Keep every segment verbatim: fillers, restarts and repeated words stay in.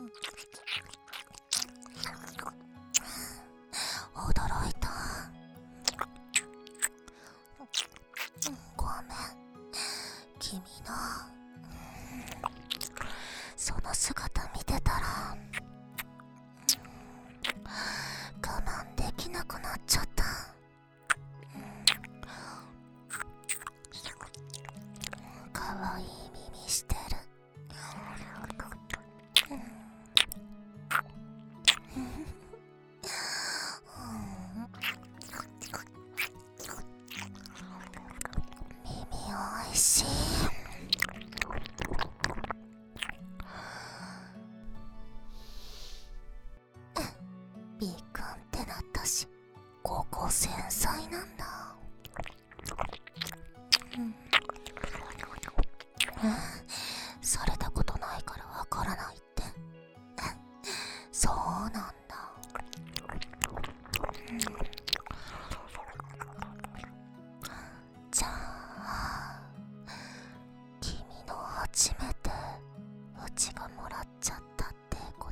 驚いた。ごめん、君のその姿見てたら我慢できなくなっちゃった。かわいい耳してる。耳おいしい。B 君ってなったし、高校繊細なんだ。うんされたことないからわからないって。そうなんだ。うん、じゃあ君の初めてうちがもらっちゃったってこと？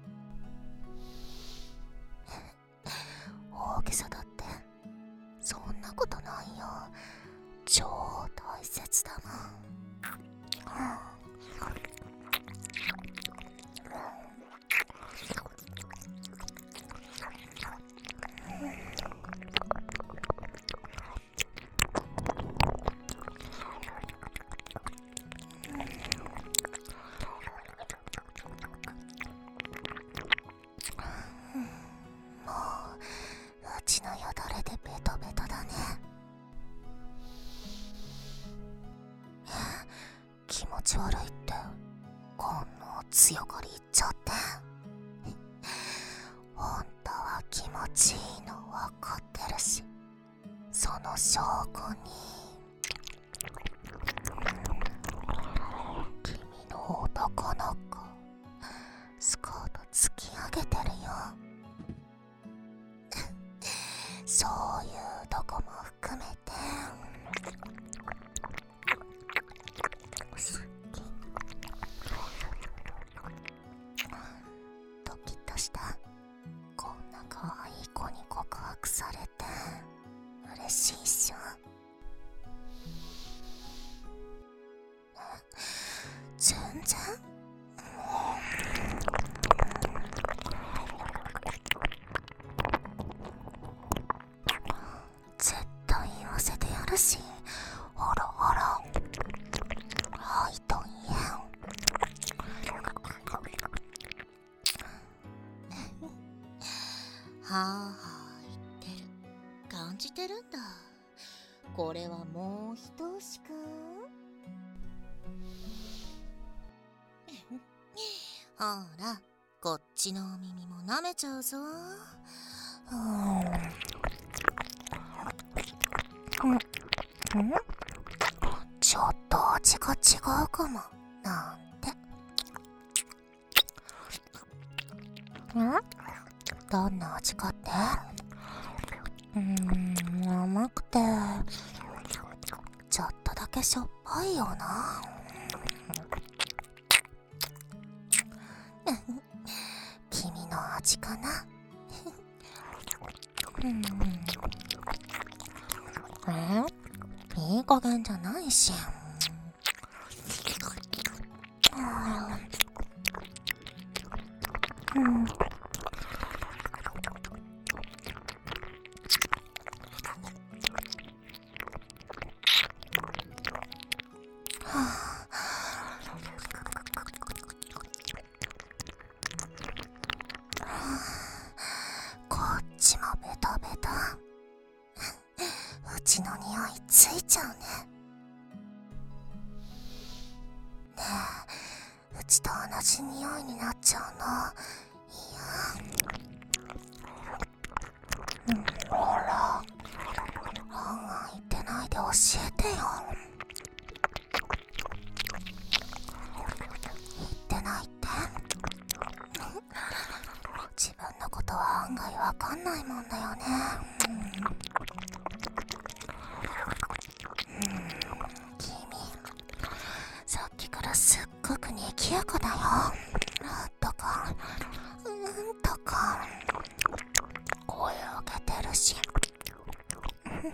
大げさだって。そんなことないよ。超大切だもん。もううちのよだれでベトベトだね。気持ち悪いってこんな強がり言っちゃって。本当は気持ちいいの分かってるし、その証拠に君の男の子スカート突き上げてるよ。そういうとこも含めてドキッとした。こんな可愛い子に告白されて嬉しいっしょ。全然絶対言わせてやるし、ほらほらはいと言えん。はあはあ言ってる。感じてるんだ。これはもう一押しか。ほら、こっちのお耳も舐めちゃうぞ。うん、ちょっと味が違うかもなんて。ん？どんな味かって？うーん、甘くてちょっとだけしょっぱいよな。君の味かな。うんえいい加減じゃないし。うんうんこっちもベタベタ。うちの匂いついちゃうね。ねえ、うちと同じ匂いになっちゃうのいや。うん、ほら、案外言ってないで教えてよ。言ってないって？自分のことは案外わかんないもんだよね。うんうん、君さっきからすっごく賑やかだよ。とかうんとか声上げてるし、いいんだよ、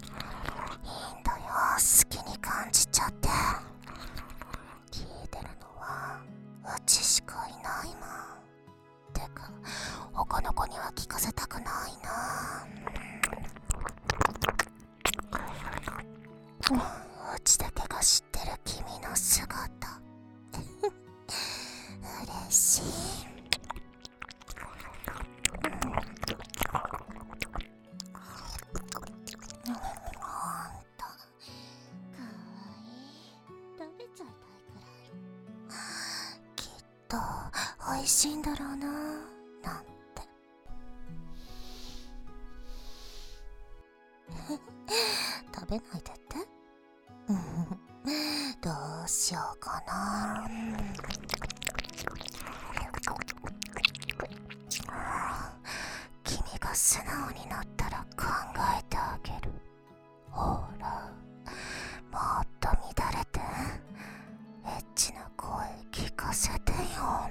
好きに感じちゃって。聞いてるのはうちしかいないもん。てか他の子には聞かせたくないな。うちだけが知ってる君の姿嬉しい。ほんとかわいい。食べちゃいたいくらい。きっと美味しいんだろうななんて食べないでってどうしようかな。君が素直になったら考えてあげる。ほら、もっと乱れてエッチな声聞かせてよ。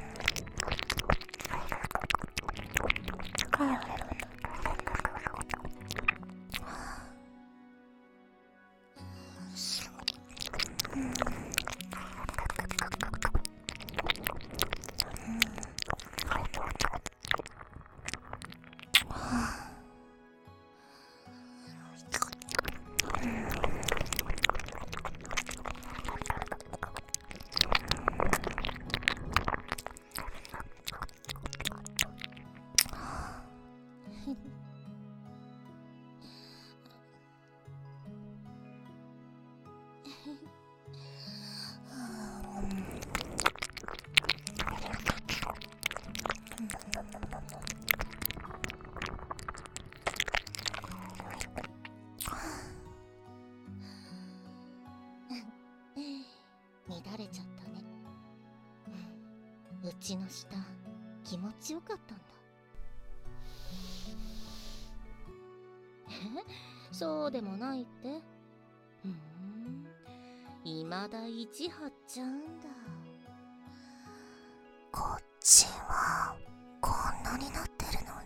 乱れちゃったね。うちの舌気持ちよかったんだ。え、そうでもないって。ふん、未だ意地張っちゃうんだ。こっちはこんなになってるの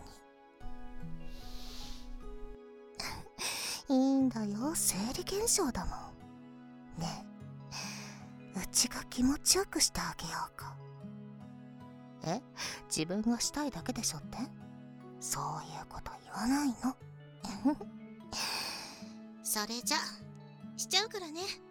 に。いいんだよ、生理現象だもん。ねえ、うちが気持ちよくしてあげようか。え、自分がしたいだけでしょって？そういうこと言わないの。それじゃしちゃうからね。